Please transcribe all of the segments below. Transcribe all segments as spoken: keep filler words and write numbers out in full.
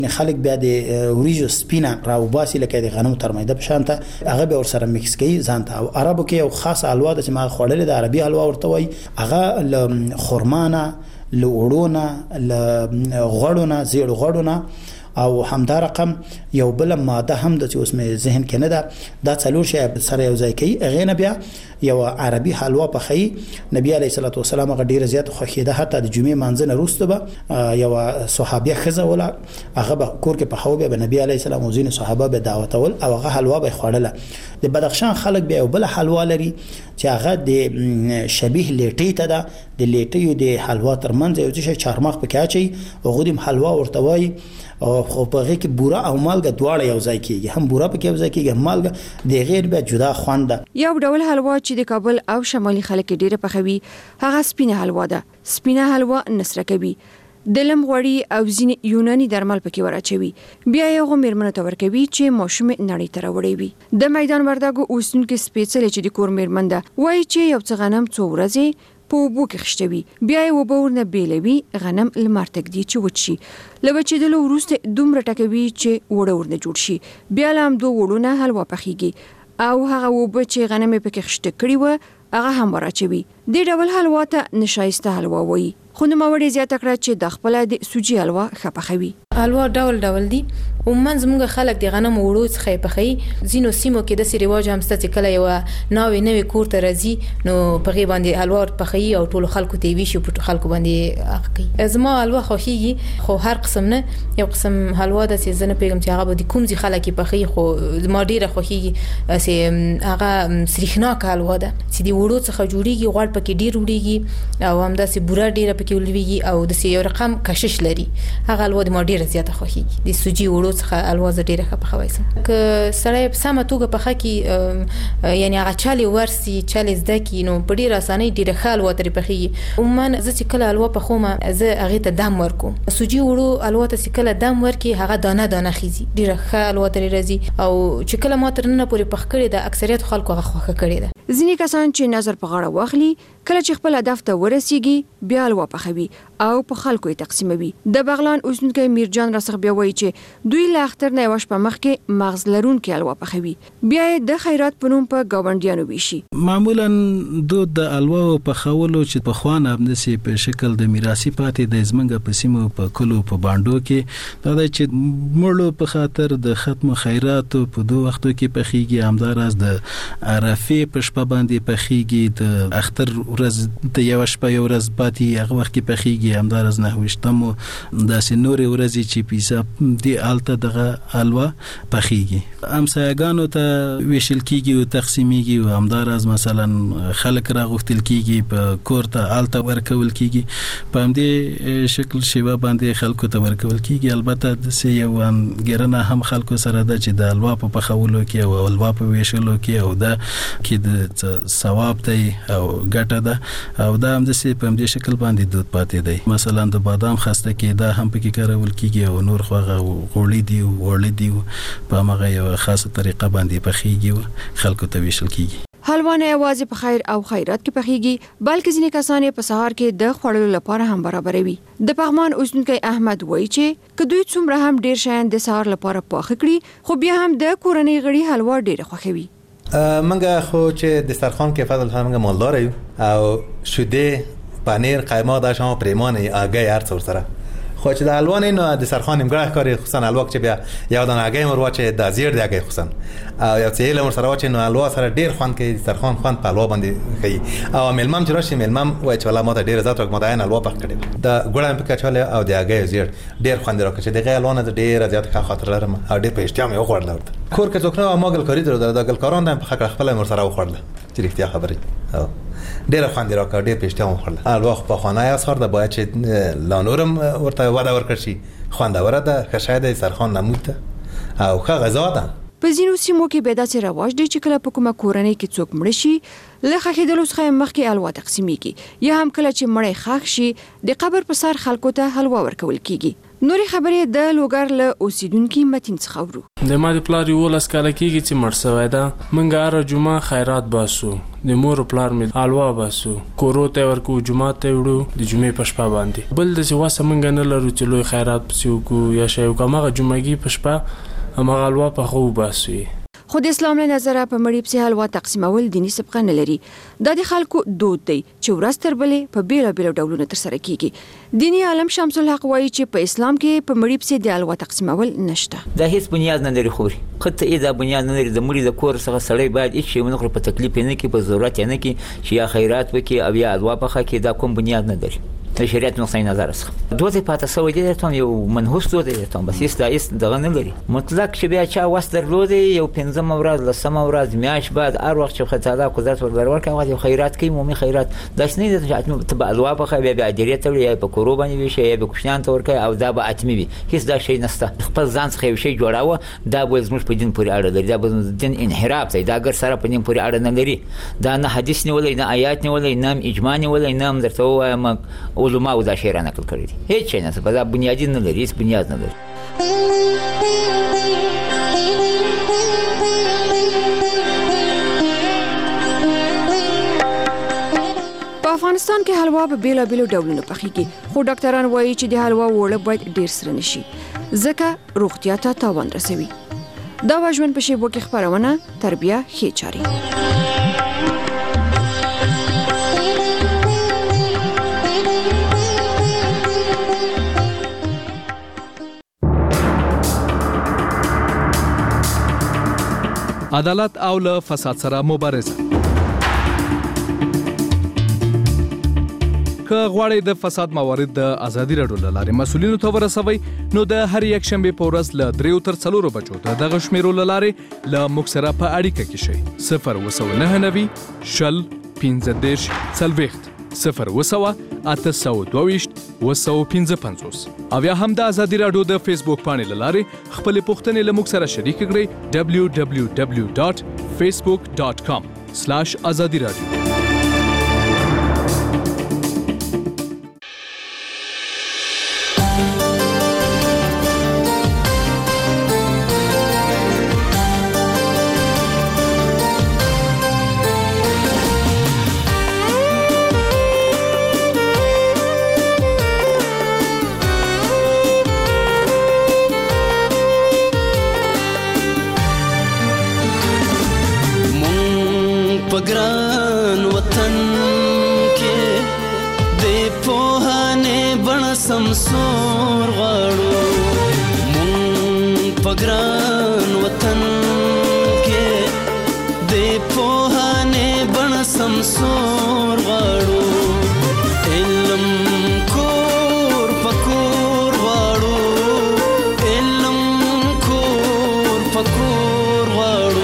خلک بیا د وریجو سپینه راوباسي لکه د غنمو تر میده په شانته هغه به ورسره میکس کوي ځانته. او عربو کې یو خاص حلوا د چې ما خوړلې د عربي حلوا ورته وای، هغه ل خرمانه، ل وړونه، ل غوړونه، زیړ غوړونه او همدا رقم یو بل ماده هم د چې اوس مې ذهن کې نه ده، دا څلور شی سره یو ځای کوي. هغې نه بیا یو عربي حلوا پخوي. نبی علیه الصلاة والسلام هغه ډېره زیاته خوښېده، حتی د جمعې مانځه نه وروسته به یوه صحابیه ښځه وله، هغه به کور کې پخوه، بیا به نبي علیه السلام او ځینې صحابه به دعوتول او هغه حلوا به یې خوړله. د بدخشان خلک بیا یو بله حلوا لري چې هغه د شبیه لیټۍ ته ده، د لیټیو د حلوا تر منځ یو څه شی چارمغز پکې اچوي، هغوی هم حلوا ورته وایي. او خو په هغې کې بوره او مالګه دواړه یو ځای کېږي، هم بوره پکې یو ځای کېږي، هم مالګه، د هغې بیا جدا خوند ده. یو ډول حلوا چې د کابل او شمالي خلک ډېره پخوي هغه سپینه حلوا ده. سپینه حلوا نسره کوي، د لم غوړي او ځینې یوناني درمل پکې ور اچوي، بیا یې هغو مېرمنو ته ورکوي چې ماشومې نړۍ ته راوړی وي. د میدان وردګو اوسېدونکې سپېڅلې چې د کور مېرمن ده وایي چې یو څه غنم څو ورځې په اوبو کې خښتوي، بیا یې اوبه ورنه بیلوي، غنم لمر ته ږدي چې وچ شي، له وچېدلو وروسته دومره ټکوي چې اوړه ورنه جوړ شي، بیا له همدو اوړو نه حلوا پخیږي او هغه اوبه چې غنم یې پکې خښته کړي وه هغه هم ور اچوي. دې ډول حلوا ته نشایسته حلوا وایي. خو نوموړې زیاته کړه چې د خپله د سوجي حلوا ښه پخوي. حلوا ډول ډول دي، عموما زموږ خلک د غنمو وړو څخه یې پخوي. ځینو سیمو کې داسې رواج هم شته چې کله یوه ناوې نوې کور ته راځي نو په هغې باندې حلوا پخوي او ټولو خلکو ته یې ویشي، په خلکو باندې هغه کوي. زما حلوا خوښېږي، خو هر قسم نه. یو قسم حلوا ده چې زه نه پوهېږم چې هغه به د کوم ځای خلک یې پخوي، خو زما ډېره خوښېږي چې هغه سریښناکه حلوا ده چې د وړو څخه جوړېږي، غوړ پکې ډېر وړېږي او همداسې بوره ډېره پکې ولوېږي او داسې یو رقم کشش لري. هغه حلوا د ما ډېره زیاته خوښېږي. د سوجي وړو څخه حلوا زه ډېره ښه پخوی سم. که سړی په سمه توګه پخه کړي، یعنې هغه چل یې ورسي، چل یې زده کړي، نو په ډېره اسانۍ ډېره ښه حلوا ترې پخېږي. عموما زه چې کله حلوا پخوم زه هغې ته دم ورکوم. سوجي وړو حلوا ته چې کله دم ورکړي هغه دانه دانه خیزي، ډېره ښه حلوا ترې راځي. او چې کله ما تر ننه پورې پخ کړې ده اکثریت خلکو هغه خوښه کړې ده. ځینې کسان چې نظر په غاړه واخلي کله چې خپل هدف ته ورسیږي بیا حلوا پخوي او په خلکو یې تقسیموي. د بغلان اوسېدونکی میرجان راڅخه بیا وایي چې دوی له اختر نه یوه شپه مخکې مغز لرونکې حلوا پخوي، بیا یې د خیرات په نوم په ګاونډیانو ویشي. معمولا دود د حلواو پخولو چې پخوا نه همداسې په شکل د میراثي پاتې د زمونږ په سیمو په کلو په بانډو کې دا دی چې مړو په خاطر د ختم خیراتو په دو وختو کې پخېږي، همداراز د عرفې په شپه باندې پخېږي، د اختر ورځ د یوه شپه یو ورځ پاتې هغه وخت کې پخېږي، همداراز نهه ویشتمو داسې نورې ورځې چې په حساب دې هلته دغه حلوا پخېږي، همسایهګانو ته ویشل کېږي او تقسیمېږي او همداراز مثلا خلک راغوښتل کېږي په کور ته هلته ورکول کېږي، په همدې شکل شیوه باندې خلکو ته ورکول کېږي. البته داسې یو انګېرنه هم خلکو سره ده چې د حلوا په پخولو کې او حلوا په ویشلو کې او دا کې د ثواب دی او ګټه ده او دا هم داسې په همدې شکل باندې دود پاتې دی. مثلا د بادام خسته کې دا هم پکې کارول کېږي او نور خو هغه غوړي دي او وړي دي په همغه یوه خاصه طریقه باندې پخېږي او خلکو ته ویشل کېږي. حلوا نه یوازې په خیر او خیرات کې پخېږي بلکې ځینې کسان یې په سهار کې د خوړلو لپاره هم برابروي. د پغمان اوسېدونکی احمد وایي چې که دوی څومره هم ډېر شیان د سهار لپاره پاخه کړي خو بیا هم د کورنۍ غړي حلوا ډېره خوښوي. منګه خو چې دسترخوان کې فضل هم منګه مالدار یو او شوده پنیر قیمه دا شما پریمانه آگه هر څور سره خو چې د حلوا نه نو د سرخان امګړه کاری خصوصا حلوا چې بیا یو دانه آگه مر واچې د زیر دی آگه خصوصا او یو څه له مر سره واچې نو حلوا سره ډیر خوان کې سرخان خوان په حلوا باندې کوي او ملمم چې راشي ملمم وای چې ولا ماته ډیر زات راک ماته نه حلوا پخ کړي د ګړم په کچاله او د آگه زیر ډیر خوان دی راکې د حلوا نه ډیر زیات ښه خاطر لرم او ډیر په اشتیام یو خورل ورته کور کې څوک نه ماګل کاری درو د ګلکاران د په خپل مر سره وخورل چې رښتیا خبرې او ډېر خوند راکړ ډېر پېشته مو خورل الوخ په خانه یا سره د باید چې لانورم ورته ودا ورکړ شي خوندوره ده ښه شاید سرخان نمود او ښه غذا ده. په ځینو سیمو کې به داسې رواج دی چې کله په کومه کورنۍ کې څوک مړ شي له ښخېدلو څخه مخکې حلوا تقسیمېږي یا هم کله چې مړی ښخ شي د قبر په سر خلکو ته حلوا ورکول کېږي. نوري خبرې د لوګر له اوسیدونکو متین څخه ورو. د ما د پلار یو لاس کال کېږي چې مړ شوی ده. موږ هر جمعه خیرات باسو، د مور پلار مې حلوا باسو، کورو ته ورکو، جمعه ته وړو د جمعې په شپه باندې. بل د څه واسه موږ نه لرو چې لوی خیرات پسې وکړو یا شی وکړو. هغه جمعګي په شپه هماغه حلوا په خو باسو. خو د اسلام له نظره په مړی پسې حلوا تقسیمول دیني سبقه نه لري. دا د خلکو دود دی چې ورځ تر بلې په بیلو بیلو ډولونو ترسره کیږي. دیني عالم شمس الحق وایي چې په اسلام کې په مړی پسې د حلوا تقسیمول نشته. دا هیڅ بنیاد نه لري. خوري خطه دا بنیاد نه لري. د مړي د کور څخه سړی باید هیڅ شی ونه خوري، په تکلیف نه کې، په ضرورت نه کې چې یا خیرات وکړي او یا حلوا پخه کړي. دا کوم بنیاد نه لري د شریعت نقطه نظر څخه. دوی پاتې سوی دي ته یو منحوس دوی دي ته بس هیڅ دا هیڅ دغه نه لري. مطلق چې بیا چا واس درلودي یو پنځم ورځ لسم ورځ میاش بعد هر وخت چې خدای تعالی قدرت ورور کوي یو خیرات کوي، مومي خیرات. دا څنګه د جاتمه تبع الوا په خبي بیا اجریه ته یا په کورو باندې وي شي یا په کوشنان ته ورکه او دا به اتمی وي. هیڅ دا شی نسته. خپل ځان څخه یو شی جوړاوه دا به زموږ په دین پورې اړه لري. دا به دین انحراف دی. دا ګر سره په دین پورې اړه نه لري. دا نه حدیث نه ولې نه آیات نه ولې نه اجماع نه ولې نه درته وایم علماء دا شی را نقل کړی دي. هیڅ شی نه څه په بنیادی نه لري. هیڅ بنیاد نه لري. په افغانستان کې حلوا په بیلو بیلو ډولونو پخېږي، خو ډاکټران وایي چې د حلوا وړه باید ډیر سره نشي ځکه روغتیا ته تاوان رسوي. دا واژوند په شیبو کې خبرونه تربیه ښې چاري. عدالت او له فساد سره مبارزه. که غواړئ د فساد موارد د ازادي راډیو له لارې مسؤلینو ته ورسوئ نو د هر یک شنبې په ورځ له دریو تر څلورو بجو د دغه شمیرو له لارې له موږ سره په اړیکه کې شئ. صفر اووه سوه نهه نوي شل پنځه دېرش څلوېښت صفر اووه سوه اته سوه دوه ویشت اووه سوه پنځه پنځوس او یا هم د ازادي راډیو د فیسبوک پاڼې له لارې خپلې پوښتنې له موږ سره شریک کړئ. ډبلیو ډبلیو ډبلیو ډاټ فیسبوک ډاټ کام سلاش ازادي راډیو. پګران وطن کې د پوهانه بن سمسور غاړو. مون پګران وطن کې د پوهانه بن سمسور غاړو. علم کور پکور غاړو، علم کور پکور غاړو.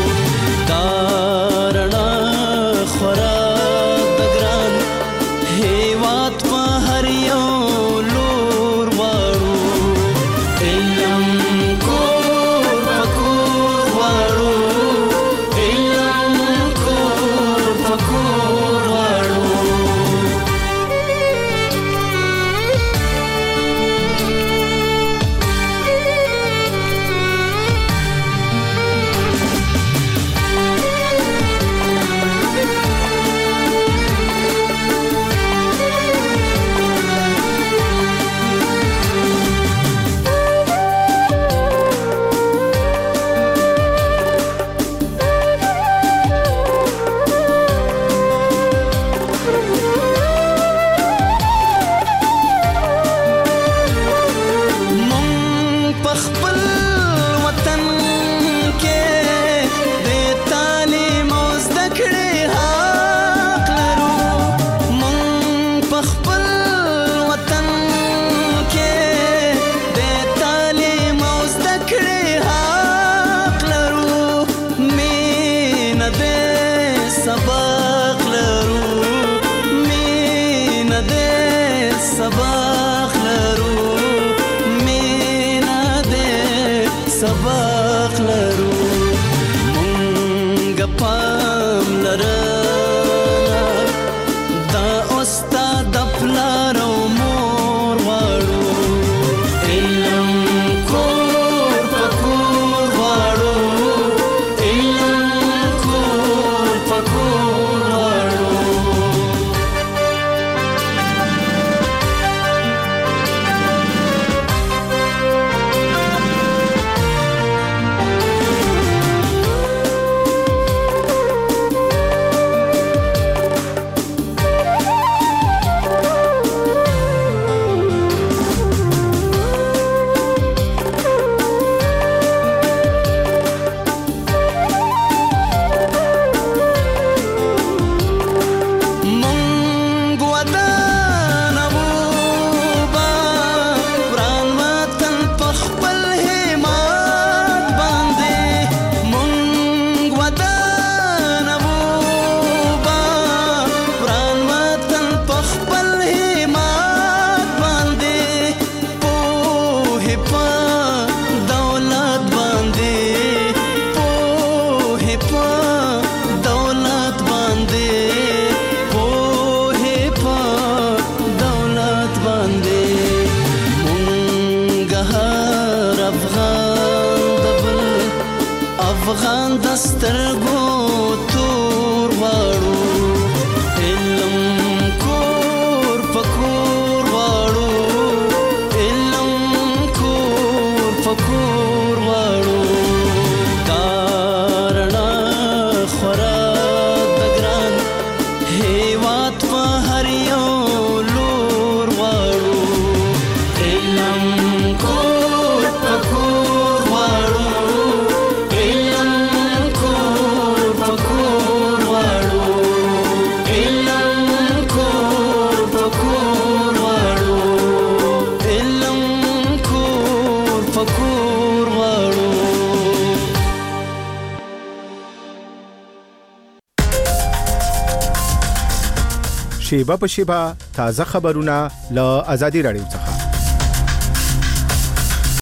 سبق لرو مونږ پام لره دا استاد پلار او مور وړو افغان دسترګو تور غواړو علم کور پکور غواړو علم کور پکور غواړو کارنا خورا دګران هیواد په هر یو لور غواړو علم کور پکور غواړو علم کور پکور غواړو علم کور پکور غواړو علم کور پکور غواړو شیبه په شیبه تازه خبرونه له آزادي رادیو څخه